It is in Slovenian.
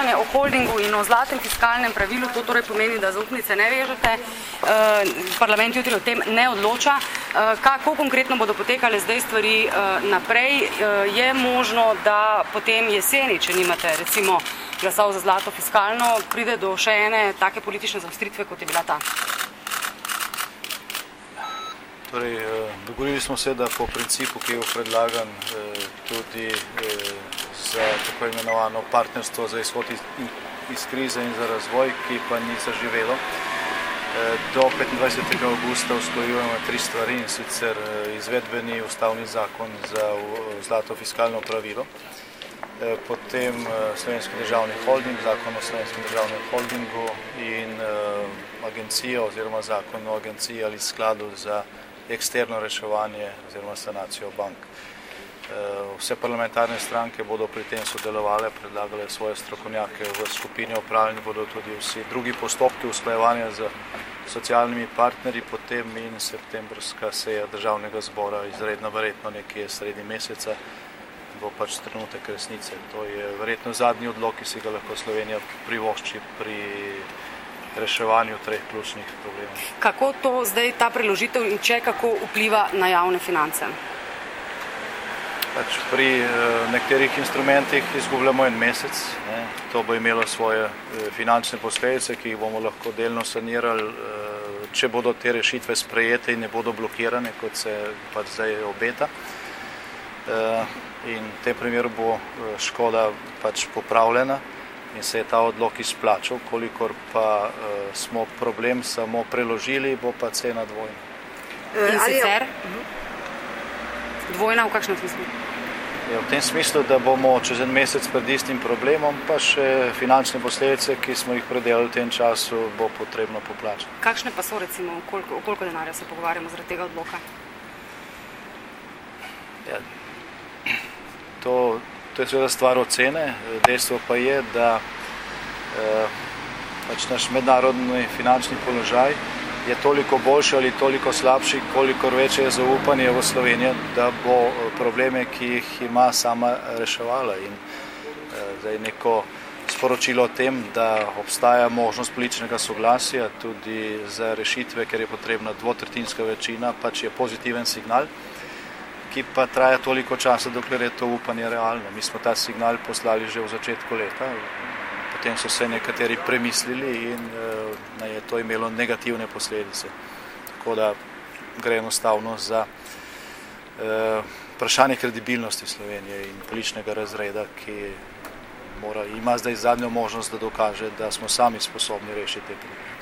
odločanje o holdingu in o zlatem fiskalnem pravilu, to torej pomeni, da zaupnice ne vežete, parlament jutri o tem ne odloča. Kako konkretno bodo potekale zdaj stvari naprej? Je možno, da potem jeseni, če nimate recimo glasov za zlato fiskalno, pride do še ene take politične zaostritve, kot je bila ta? Torej, dogovorili smo se, da po principu, ki je predlagan tudi za tako imenovano partnerstvo za izhod iz krize in za razvoj, ki pa ni zaživelo, do 25. augusta usklajujemo 3 stvari, in sicer izvedbeni ustavni zakon za zlato fiskalno pravilo, potem Slovenski državni holding, zakon o Slovenskem državnem holdingu in agencijo oziroma zakon o agenciji ali skladu za eksterno reševanje oziroma sanacijo bank. Vse parlamentarne stranke bodo pri tem sodelovale, predlagale svoje strokovnjake v skupini, opravljeni bodo tudi vsi drugi postopki usklajevanja z socialnimi partnerji, potem in septembrska seja državnega zbora, izredno verjetno nekje sredi meseca, bo pač trenutek resnice. To je verjetno zadnji odlok, ki si ga lahko Slovenija privošči pri reševanju 3 ključnih problemov. Kako to zdaj ta preložitev in kako vpliva na javne finance? Pri nekaterih instrumentih izgubljamo 1 mesec. To bo imelo svoje finančne posledice, ki jih bomo lahko delno sanirali, če bodo te rešitve sprejete in ne bodo blokirane, kot se pač zdaj obeta. In v tem primeru bo škoda pač popravljena in se je ta odlok izplačal, kolikor pa smo problem samo preložili, bo pa cena dvojna. In sicer? Dvojna v kakšnem smislu? V tem smislu, da bomo čez 1 mesec pred istim problemom, pa še finančne posledice, ki smo jih predelali v tem času, bo potrebno poplačati. Kakšne pa so recimo, koliko denarja se pogovarjamo zaradi tega odloka? To je seveda stvar ocene. Dejstvo pa je, da naš mednarodni finančni položaj je toliko boljši ali toliko slabši, kolikor večje je zaupanje v Slovenijo, da bo probleme, ki jih ima, sama reševala. In zdaj neko sporočilo o tem, da obstaja možnost političnega soglasja tudi za rešitve, ker je potrebna 2/3 večina, pač je pozitiven signal, ki pa traja toliko časa, dokler je to upanje realno. Mi smo ta signal poslali že v začetku leta, potem so se nekateri premislili in je to imelo negativne posledice. Tako da gre enostavno za vprašanje kredibilnosti Slovenije in političnega razreda, ki ima zdaj zadnjo možnost, da dokaže, da smo sami sposobni rešiti te probleme.